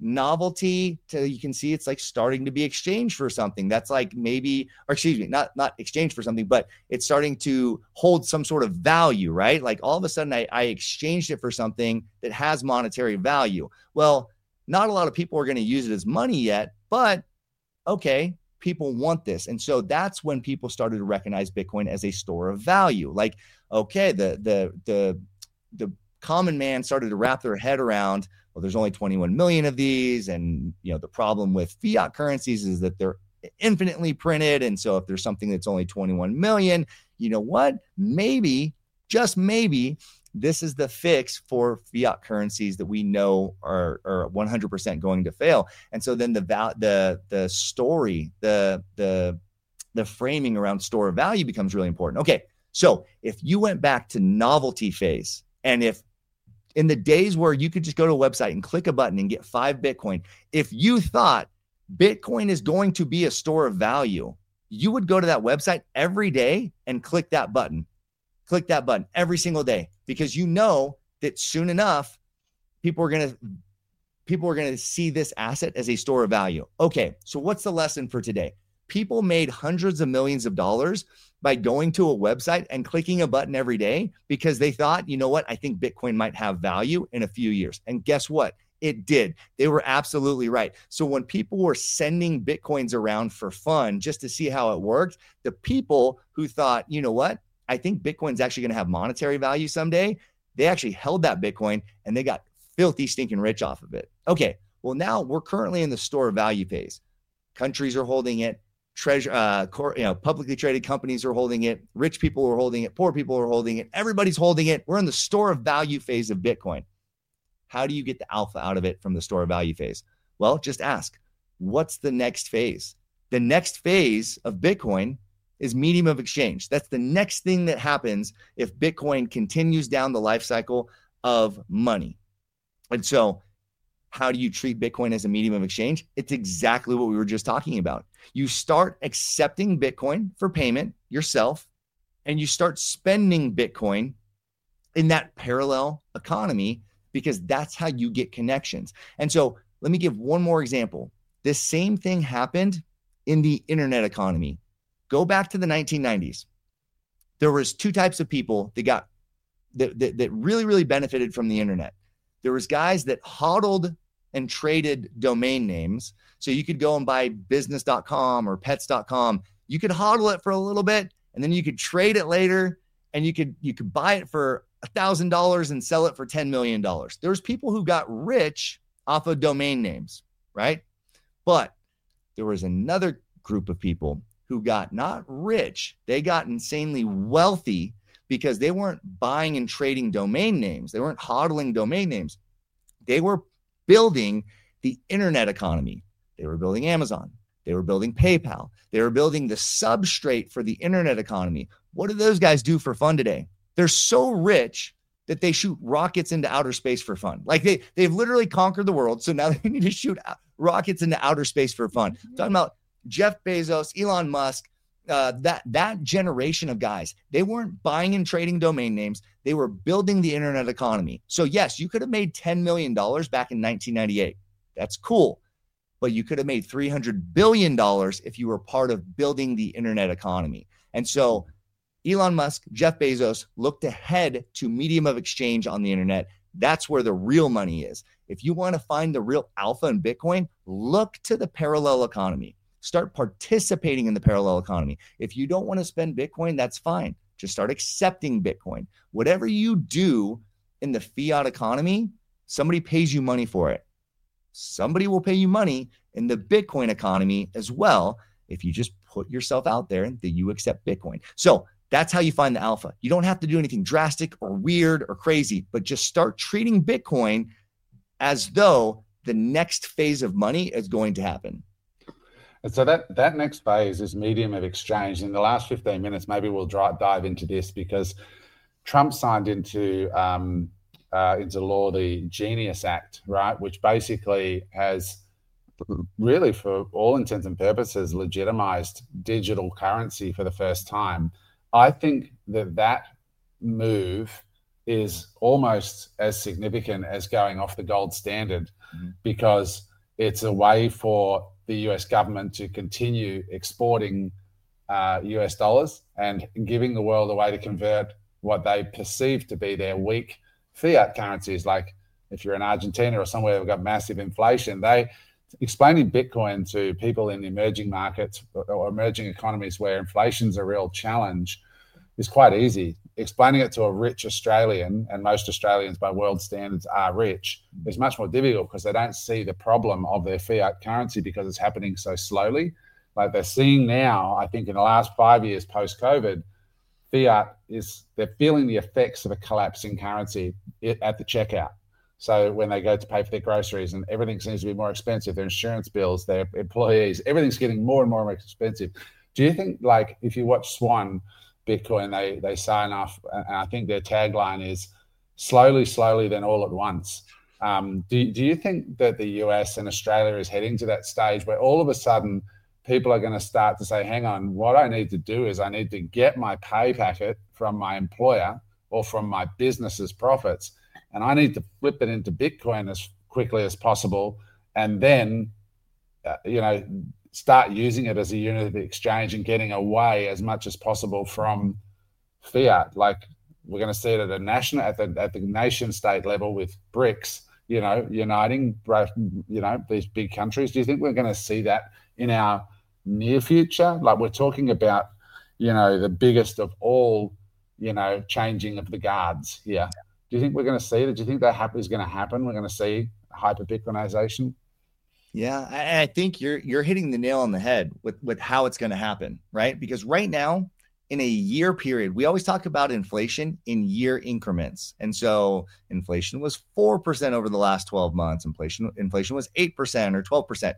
novelty to, you can see it's like starting to be exchanged for something. That's like maybe, or excuse me, not not exchange for something, but it's starting to hold some sort of value, right? Like all of a sudden I, I exchanged it for something that has monetary value. Well, not a lot of people are going to use it as money yet, but okay, people want this. And so that's when people started to recognize Bitcoin as a store of value. Like, okay, the the the the common man started to wrap their head around, well, there's only twenty-one million of these. And, you know, the problem with fiat currencies is that they're infinitely printed. And so if there's something that's only twenty-one million, you know what, maybe, just maybe, this is the fix for fiat currencies that we know are, are one hundred percent going to fail. And so then the val- the the story, the the the framing around store of value becomes really important. Okay, so if you went back to novelty phase, and if in the days where you could just go to a website and click a button and get five Bitcoin, if you thought Bitcoin is going to be a store of value, you would go to that website every day and click that button. Click that button every single day, because you know that soon enough, people are going to people are going to see this asset as a store of value. Okay, so what's the lesson for today? People made hundreds of millions of dollars by going to a website and clicking a button every day because they thought, you know what, I think Bitcoin might have value in a few years. And guess what? It did. They were absolutely right. So when people were sending Bitcoins around for fun just to see how it worked, the people who thought, you know what, I think Bitcoin's actually going to have monetary value someday, they actually held that Bitcoin and they got filthy stinking rich off of it. Okay, well, now we're currently in the store of value phase. Countries are holding it. Treasure, uh, core, you know, publicly traded companies are holding it. Rich people are holding it. Poor people are holding it. Everybody's holding it. We're in the store of value phase of Bitcoin. How do you get the alpha out of it from the store of value phase? Well, just ask, what's the next phase? The next phase of Bitcoin is medium of exchange. That's the next thing that happens if Bitcoin continues down the life cycle of money. And so how do you treat Bitcoin as a medium of exchange? It's exactly what we were just talking about. You start accepting Bitcoin for payment yourself, and you start spending Bitcoin in that parallel economy because that's how you get connections. And so let me give one more example. This same thing happened in the internet economy. Go back to the nineteen nineties. There was two types of people that got that, that, that really, really benefited from the internet. There was guys that hodled and traded domain names. So you could go and buy business dot com or pets dot com. You could hodl it for a little bit, and then you could trade it later, and you could you could buy it for one thousand dollars and sell it for ten million dollars. There's people who got rich off of domain names, right? But there was another group of people who got not rich. They got insanely wealthy because they weren't buying and trading domain names. They weren't hodling domain names. They were building the internet economy. They were building Amazon. They were building PayPal. They were building the substrate for the internet economy. What do those guys do for fun today? They're so rich that they shoot rockets into outer space for fun. Like they, they've literally conquered the world. So now they need to shoot rockets into outer space for fun. I'm talking about Jeff Bezos, Elon Musk, uh, that, that generation of guys. They weren't buying and trading domain names. They were building the internet economy. So yes, you could have made ten million dollars back in nineteen ninety-eight. That's cool. But you could have made three hundred billion dollars if you were part of building the internet economy. And so Elon Musk, Jeff Bezos looked ahead to medium of exchange on the internet. That's where the real money is. If you want to find the real alpha in Bitcoin, look to the parallel economy. Start participating in the parallel economy. If you don't want to spend Bitcoin, that's fine. Just start accepting Bitcoin. Whatever you do in the fiat economy, somebody pays you money for it. Somebody will pay you money in the Bitcoin economy as well if you just put yourself out there that you accept Bitcoin. So that's how you find the alpha. You don't have to do anything drastic or weird or crazy, but just start treating Bitcoin as though the next phase of money is going to happen. And so that, that next phase is medium of exchange. In the last fifteen minutes, maybe we'll dry, dive into this because Trump signed into um, uh, into law the Genius Act, right, which basically has really, for all intents and purposes, legitimized digital currency for the first time. I think that that move is almost as significant as going off the gold standard mm-hmm. because it's a way for the U S government to continue exporting uh, U S dollars and giving the world a way to convert what they perceive to be their weak fiat currencies. Like if you're in Argentina or somewhere they've got massive inflation, they explaining Bitcoin to people in the emerging markets or emerging economies where inflation's a real challenge is quite easy. Explaining it to a rich Australian, and most Australians by world standards are rich, is much more difficult because they don't see the problem of their fiat currency because it's happening so slowly. Like they're seeing now, I think in the last five years post-COVID, fiat is, they're feeling the effects of a collapsing currency at the checkout. So when they go to pay for their groceries and everything seems to be more expensive, their insurance bills, their employees, everything's getting more and more expensive. Do you think, like, if you watch Swan Bitcoin, they they sign off, and I think their tagline is slowly, slowly, then all at once. Um, do, do you think that the U S and Australia is heading to that stage where all of a sudden people are going to start to say, hang on, what I need to do is I need to get my pay packet from my employer or from my business's profits, and I need to flip it into Bitcoin as quickly as possible, and then, uh, you know, start using it as a unit of exchange and getting away as much as possible from fiat. Like we're going to see it at a national, at the at the nation state level with BRICS, you know, uniting, you know, these big countries. Do you think we're going to see that in our near future? Like we're talking about, you know, the biggest of all, you know, changing of the guards here. Do you think we're going to see that? Do you think that is going to happen? We're going to see hyper Bitcoinization? Yeah, I, I think you're you're hitting the nail on the head with with how it's going to happen, right? Because right now, in a year period, we always talk about inflation in year increments. And so inflation was four percent over the last twelve months. Inflation, inflation was eight percent or twelve percent.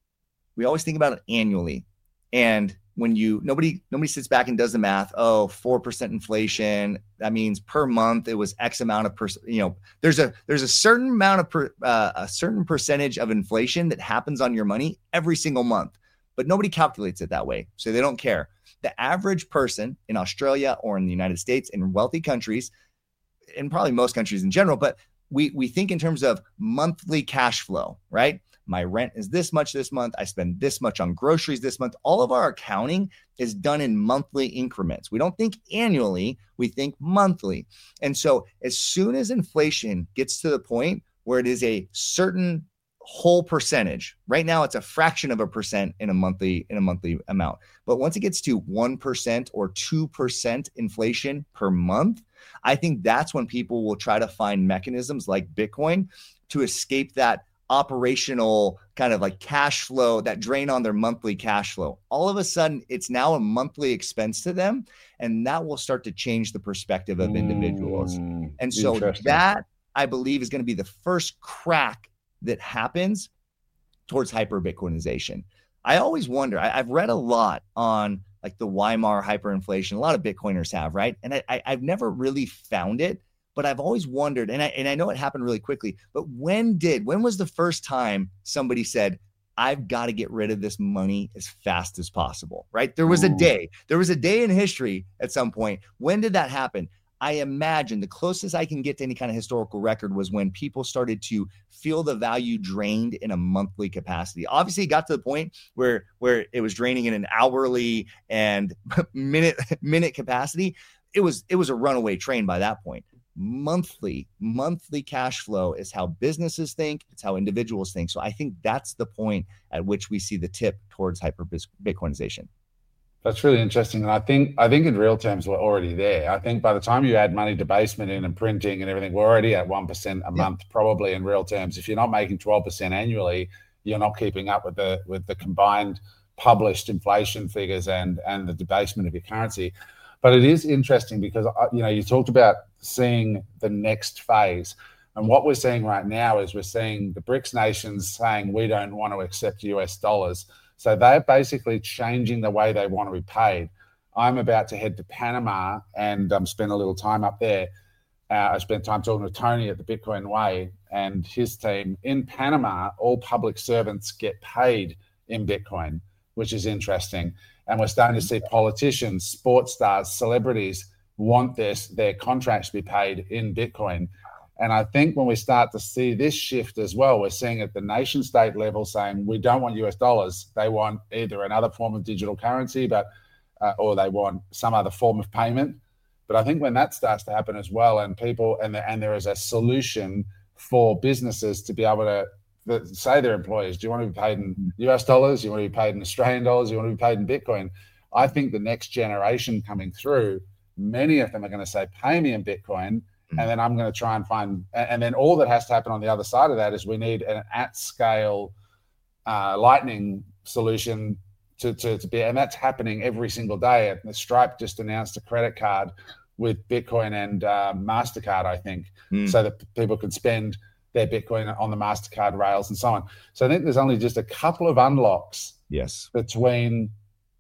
We always think about it annually. And when you, nobody, nobody sits back and does the math. Oh, four percent inflation. That means per month it was X amount of percent, you know, there's a, there's a certain amount of, per, uh, a certain percentage of inflation that happens on your money every single month, but nobody calculates it that way. So they don't care. The average person in Australia or in the United States, in wealthy countries, and probably most countries in general, but we we think in terms of monthly cash flow, right? My rent is this much this month. I spend this much on groceries this month. All of our accounting is done in monthly increments. We don't think annually, we think monthly. And so as soon as inflation gets to the point where it is a certain whole percentage. Right now, it's a fraction of a percent in a monthly in a monthly amount. But once it gets to one percent or two percent inflation per month, I think that's when people will try to find mechanisms like Bitcoin to escape that operational kind of like cash flow, that drain on their monthly cash flow. All of a sudden, it's now a monthly expense to them, and that will start to change the perspective of individuals. Mm, and so that, I believe, is going to be the first crack that happens towards hyper Bitcoinization. I always wonder, I, I've read a lot on like the Weimar hyperinflation. A lot of Bitcoiners have, right? And I, I, I've never really found it, but I've always wondered, and I, and I know it happened really quickly, but when did, when was the first time somebody said, I've got to get rid of this money as fast as possible, right? There was a day, there was a day in history at some point. When did that happen? I imagine the closest I can get to any kind of historical record was when people started to feel the value drained in a monthly capacity. Obviously, it got to the point where, where it was draining in an hourly and minute minute capacity. It was it was a runaway train by that point. Monthly, monthly cash flow is how businesses think. It's how individuals think. So I think that's the point at which we see the tip towards hyper Bitcoinization. That's really interesting. And I think I think in real terms, we're already there. I think by the time you add money debasement in and printing and everything, we're already at one percent a yeah. month, probably in real terms. If you're not making twelve percent annually, you're not keeping up with the with the combined published inflation figures and, and the debasement of your currency. But it is interesting because, you know, you talked about seeing the next phase. And what we're seeing right now is we're seeing the BRICS nations saying we don't want to accept U S dollars. So they're basically changing the way they want to be paid. I'm about to head to Panama and um, spend a little time up there. Uh, I spent time talking to Tony at the Bitcoin Way and his team. In Panama, all public servants get paid in Bitcoin, which is interesting. And we're starting to see politicians, sports stars, celebrities want this, their contracts to be paid in Bitcoin. And I think when we start to see this shift as well, we're seeing at the nation state level saying we don't want U S dollars. They want either another form of digital currency, but uh, or they want some other form of payment. But I think when that starts to happen as well, and people and the, and there is a solution for businesses to be able to the, say their employees, do you want to be paid in U S dollars? Do you want to be paid in Australian dollars? Do you want to be paid in Bitcoin? I think the next generation coming through, many of them are going to say, pay me in Bitcoin. And then I'm going to try and find, and then all that has to happen on the other side of that is we need an at-scale uh, Lightning solution to, to, to be, and that's happening every single day. And Stripe just announced a credit card with Bitcoin and uh, MasterCard, I think, mm. so that people can spend their Bitcoin on the MasterCard rails and so on. So I think there's only just a couple of unlocks yes. between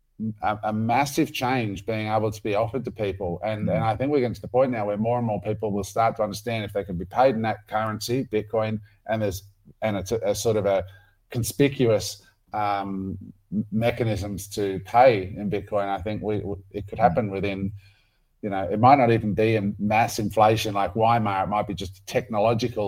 A, a massive change being able to be offered to people. And, mm. and I think we're getting to the point now where more and more people will start to understand if they can be paid in that currency, Bitcoin, and there's and it's a, a sort of a conspicuous um, mechanisms to pay in Bitcoin. I think we it could happen within, you know, it might not even be a mass inflation like Weimar. It might be just a technological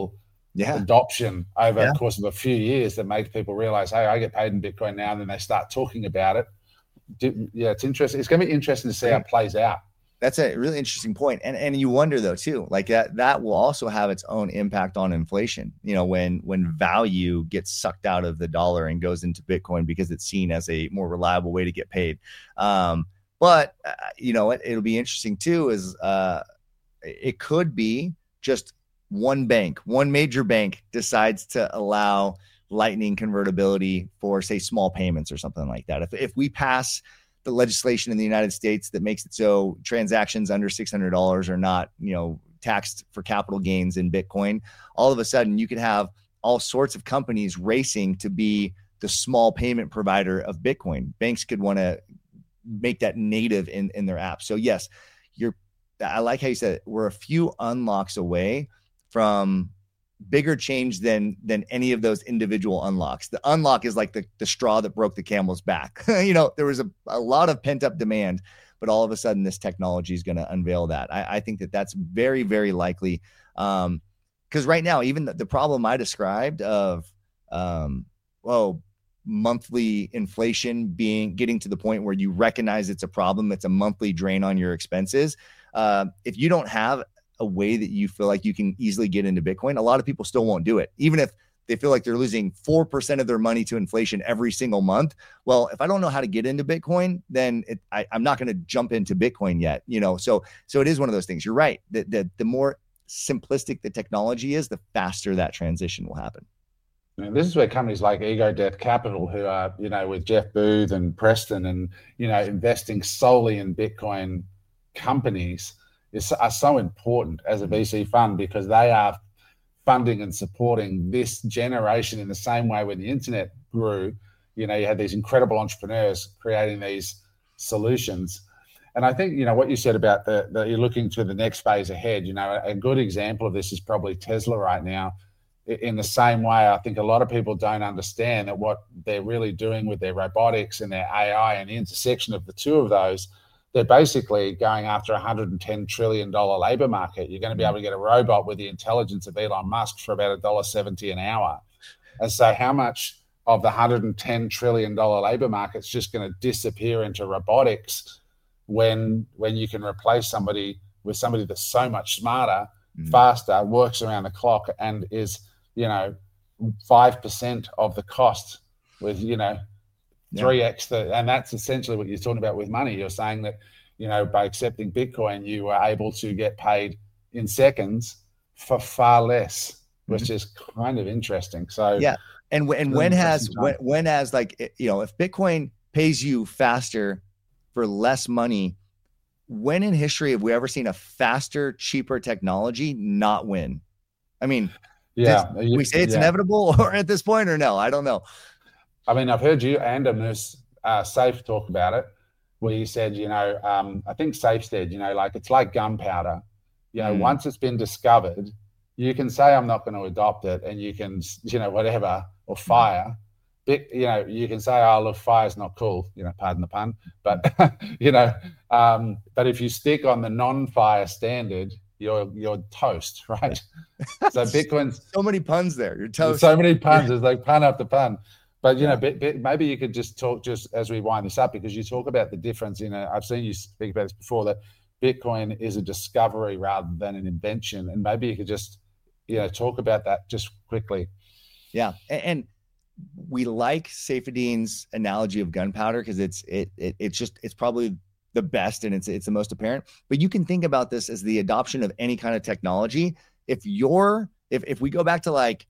yeah. adoption over Yeah. the course of a few years that makes people realize, hey, I get paid in Bitcoin now, and then they start talking about it. Yeah, it's interesting. It's going to be interesting to see how it plays out. That's a really interesting point. And and you wonder though too, like that that will also have its own impact on inflation. You know, when when value gets sucked out of the dollar and goes into Bitcoin because it's seen as a more reliable way to get paid. Um, but uh, you know, it, it'll be interesting too. Is uh, it could be just one bank, one major bank decides to allow Lightning convertibility for, say, small payments or something like that. If if we pass the legislation in the United States that makes it so transactions under six hundred dollars are not, you know, taxed for capital gains in Bitcoin, all of a sudden you could have all sorts of companies racing to be the small payment provider of Bitcoin. Banks could want to make that native in, in their app. So yes, you're, I like how you said it, we're a few unlocks away from bigger change than than any of those individual unlocks. The unlock is like the, the straw that broke the camel's back. You know, there was a, a lot of pent up demand, but all of a sudden this technology is going to unveil that. I, I think that that's very, very likely. Um, because right now, even the, the problem I described of, um, well, monthly inflation being getting to the point where you recognize it's a problem, it's a monthly drain on your expenses. Uh, if you don't have a way that you feel like you can easily get into Bitcoin, a lot of people still won't do it, even if they feel like they're losing four percent of their money to inflation every single month. Well, if I don't know how to get into Bitcoin, then it, I, I'm not going to jump into Bitcoin yet, you know? So, so it is one of those things. You're right. The, the, the more simplistic the technology is, the faster that transition will happen. And this is where companies like Ego Death Capital, who are, you know, with Jeff Booth and Preston and, you know, investing solely in Bitcoin companies, is, are so important as a V C fund, because they are funding and supporting this generation in the same way when the internet grew. You know, you had these incredible entrepreneurs creating these solutions. And I think, you know, what you said about the, the you're looking to the next phase ahead, you know, a good example of this is probably Tesla right now. In the same way, I think a lot of people don't understand that what they're really doing with their robotics and their A I and the intersection of the two of those, they're basically going after a one hundred ten trillion dollars labor market. You're going to be able to get a robot with the intelligence of Elon Musk for about one dollar seventy an hour. And so how much of the one hundred ten trillion dollars labor market is just going to disappear into robotics when, when you can replace somebody with somebody that's so much smarter, mm-hmm. faster, works around the clock, and is, you know, five percent of the cost with, you know, three X, the, and that's essentially what you're talking about with money. You're saying that, you know, by accepting Bitcoin, you were able to get paid in seconds for far less, which mm-hmm. is kind of interesting. So yeah, and and when has when when has like, you know, if Bitcoin pays you faster for less money, when in history have we ever seen a faster, cheaper technology not win? I mean, yeah, does, we say it's yeah. inevitable, or at this point, or no? I don't know. I mean, I've heard you and Amnus uh, Safe talk about it, where you said, you know, um, I think Safe said, you know, like it's like gunpowder. You know, mm. once it's been discovered, you can say, I'm not going to adopt it, and you can, you know, whatever, or fire. But, you know, you can say, oh, look, fire's not cool, you know, pardon the pun. But, you know, um, but if you stick on the non-fire standard, you're you're toast, right? So Bitcoin's so many puns there. You're toast. So many puns. It's like pun after pun. But, you yeah. know, bit, bit, maybe you could just talk just as we wind this up, because you talk about the difference in a, I've seen you speak about this before, that Bitcoin is a discovery rather than an invention. And maybe you could just, you know, talk about that just quickly. Yeah. And, and we like Saifedean's analogy of gunpowder because it's, it, it, it's just, it's probably the best and it's, it's the most apparent. But you can think about this as the adoption of any kind of technology. If you're, if, if we go back to like,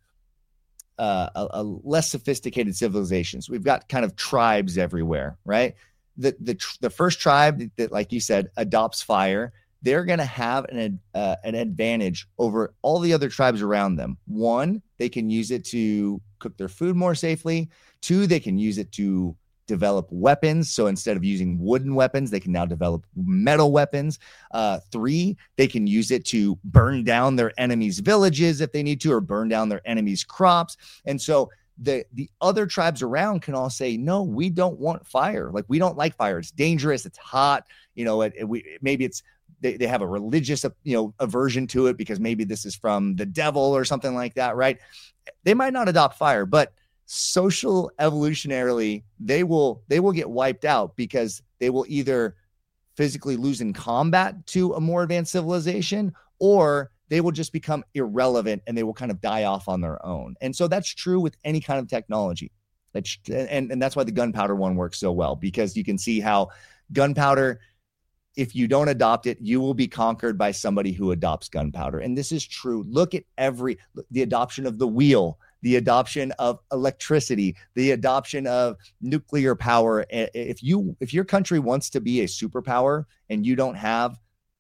Uh, a, a less sophisticated civilizations, we've got kind of tribes everywhere, right? The the the first tribe that, that like you said, adopts fire, they're going to have an uh, an advantage over all the other tribes around them. One, they can use it to cook their food more safely. Two, they can use it to develop weapons. So instead of using wooden weapons, they can now develop metal weapons. Uh, three, they can use it to burn down their enemies' villages if they need to, or burn down their enemies' crops. And so the, the other tribes around can all say, no, we don't want fire. Like, we don't like fire. It's dangerous. It's hot. You know, it, it, we, maybe it's they, they have a religious, you know, aversion to it because maybe this is from the devil or something like that, right? They might not adopt fire, but social evolutionarily, they will they will get wiped out because they will either physically lose in combat to a more advanced civilization, or they will just become irrelevant and they will kind of die off on their own. And so that's true with any kind of technology. That's, and, and that's why the gunpowder one works so well, because you can see how gunpowder, if you don't adopt it, you will be conquered by somebody who adopts gunpowder. And this is true. Look at every, the adoption of the wheel, the adoption of electricity, the adoption of nuclear power. If you, if your country wants to be a superpower and you don't have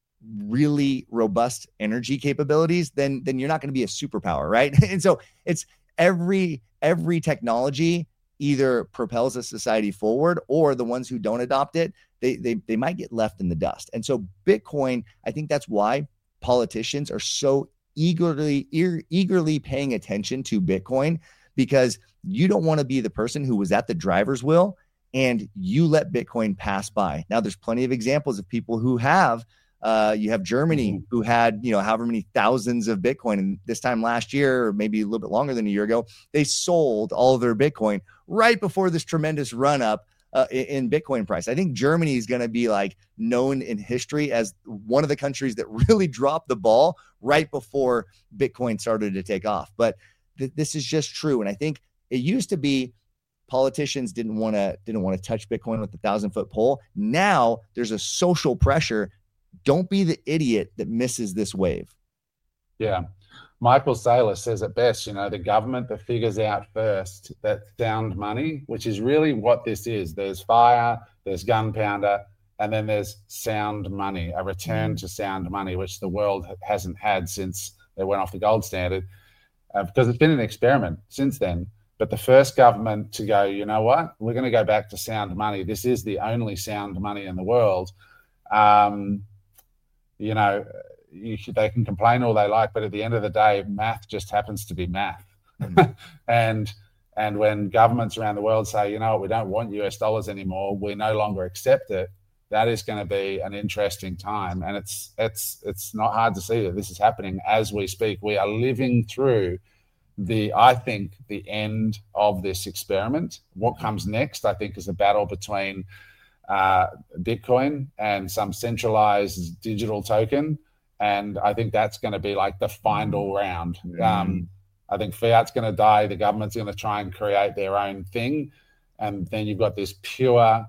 really robust energy capabilities, then, then you're not going to be a superpower. Right. And so it's every, every technology either propels a society forward, or the ones who don't adopt it, they, they, they might get left in the dust. And so Bitcoin, I think that's why politicians are so eagerly, eager, eagerly paying attention to Bitcoin, because you don't want to be the person who was at the driver's wheel and you let Bitcoin pass by. Now, there's plenty of examples of people who have, uh, you have Germany mm-hmm. who had, you know, however many thousands of Bitcoin. And this time last year, or maybe a little bit longer than a year ago, they sold all of their Bitcoin right before this tremendous run up uh, in Bitcoin price. I think Germany is going to be like known in history as one of the countries that really dropped the ball right before Bitcoin started to take off. But th- this is just true. And I think it used to be politicians didn't want to didn't want to touch Bitcoin with the thousand foot pole. Now there's a social pressure. Don't be the idiot that misses this wave. Yeah. Michael Saylor says it best, you know, the government that figures out first that sound money, which is really what this is. There's fire, there's gunpowder, and then there's sound money, a return to sound money, which the world hasn't had since they went off the gold standard, uh, because it's been an experiment since then. But the first government to go, you know what, we're going to go back to sound money. This is the only sound money in the world. Um, you know, you should, they can complain all they like, but at the end of the day, math just happens to be math. Mm-hmm. and and when governments around the world say, you know what, we don't want U S dollars anymore, we no longer accept it, that is going to be an interesting time. And it's it's it's not hard to see that this is happening as we speak. We are living through the, I think, the end of this experiment. What comes next, I think, is a battle between uh, Bitcoin and some centralized digital token. And I think that's going to be like the final round. Mm. Um, I think fiat's going to die. The government's going to try and create their own thing. And then you've got this pure,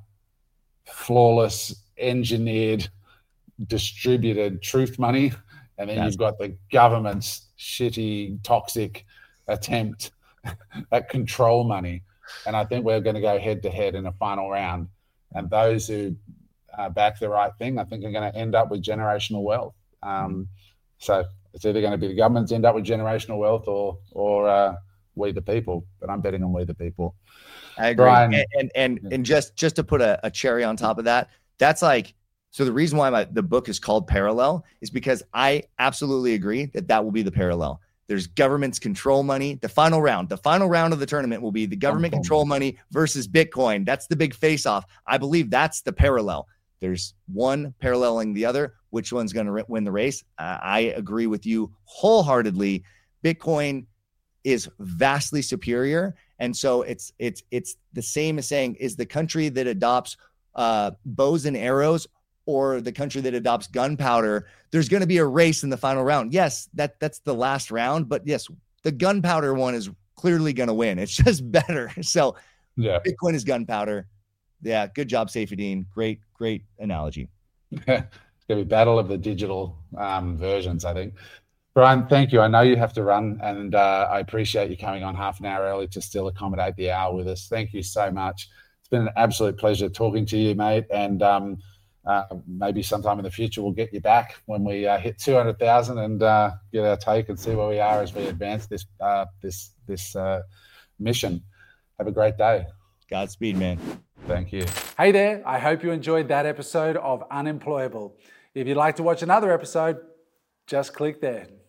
flawless, engineered, distributed truth money. And then yes. you've got the government's shitty, toxic attempt at control money. And I think we're going to go head to head in a final round. And those who uh, back the right thing, I think, are going to end up with generational wealth. Um, so it's either going to be the governments end up with generational wealth, or or uh, we the people. But I'm betting on we the people. I agree. Brian, and and and, yeah. and just just to put a, a cherry on top of that, that's like, so the reason why my, the book is called Parallel is because I absolutely agree that that will be the parallel. There's governments control money. The final round, the final round of the tournament will be the government control money versus Bitcoin. That's the big face-off. I believe that's the parallel. There's one paralleling the other. Which one's going to win the race? Uh, I agree with you wholeheartedly. Bitcoin is vastly superior. And so it's it's it's the same as saying, is the country that adopts uh, bows and arrows or the country that adopts gunpowder? There's going to be a race in the final round. Yes, that that's the last round. But yes, the gunpowder one is clearly going to win. It's just better. So yeah, Bitcoin is gunpowder. Yeah, good job, Saifedean. Great, great analogy. It's going to be battle of the digital um, versions, I think. Brian, thank you. I know you have to run, and uh, I appreciate you coming on half an hour early to still accommodate the hour with us. Thank you so much. It's been an absolute pleasure talking to you, mate. And um, uh, maybe sometime in the future we'll get you back when we uh, hit two hundred thousand and uh, get our take and see where we are as we advance this uh, this this uh, mission. Have a great day. Godspeed, man. Thank you. Hey there. I hope you enjoyed that episode of Unemployable. If you'd like to watch another episode, just click there.